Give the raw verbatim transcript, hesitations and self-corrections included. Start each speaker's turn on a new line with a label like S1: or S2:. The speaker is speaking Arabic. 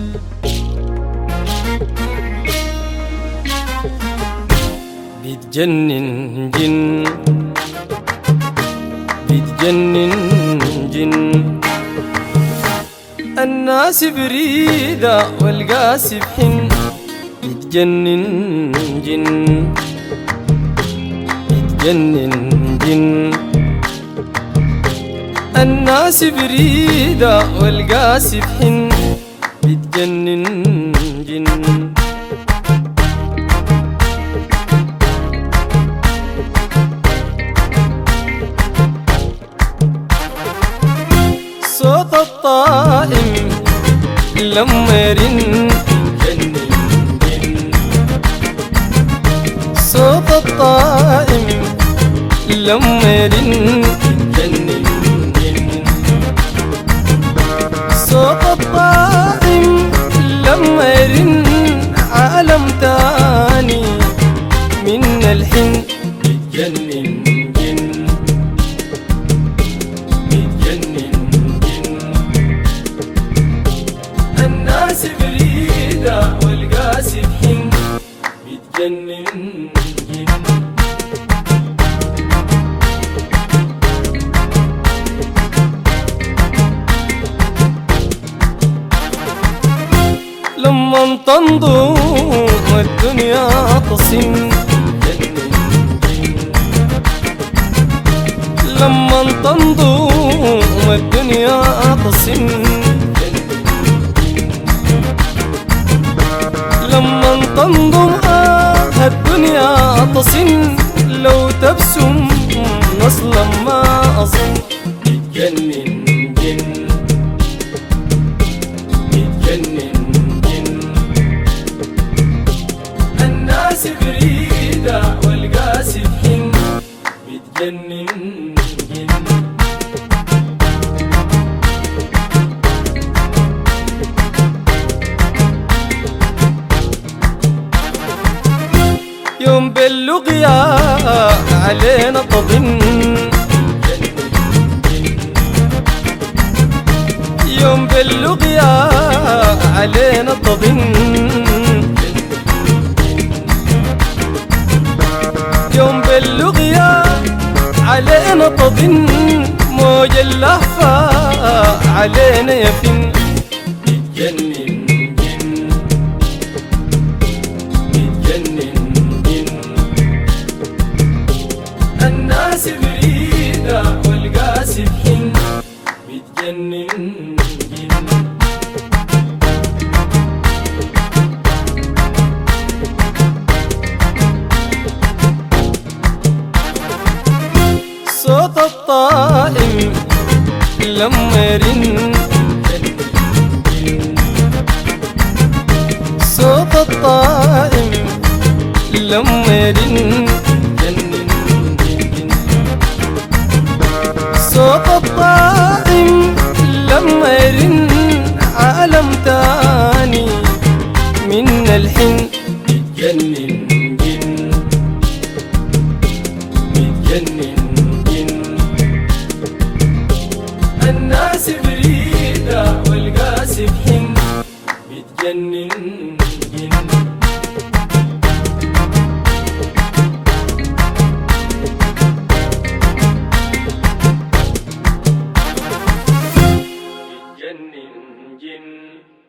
S1: بيتجنن جن بيتجنن جن الناس بريدة والقاس بحن بيتجنن جن بيتجنن جن الناس بريدة والقاس بحن بيتجنن جن صوت الطائم لما يرن جنن جن صوت الطائم لما يرن جنن جن صوت الطائم لما يرن عالم تاني من الحن بيتجنن جن بيتجنن الناس بريدة والقاس بحن بيتجنن جن لما تنضم الدنيا تصم لما تنضم الدنيا تصم لما تنضم آه الدنيا تصم لو تبسم نصلا ما أصم بيتجنن جن بيتجنن جن الناس بريدة والقاس بحن بيتجنن جن يوم باللقيا علينا تضن يوم باللقيا علينا تضن يوم باللقيا علينا تضن موج اللهفة علينا يفن بيتجنن جن بيتجنن الناس بريدة والقاس بحن بيتجنن جن صوت الطائم لما يرن صوت الطائم لما يرن صوت الطائم لما يرن عالم تاني من الحن بيتجنن جن بيتجنن جن الناس بريدة والقاس بحن بيتجنن جن جن جن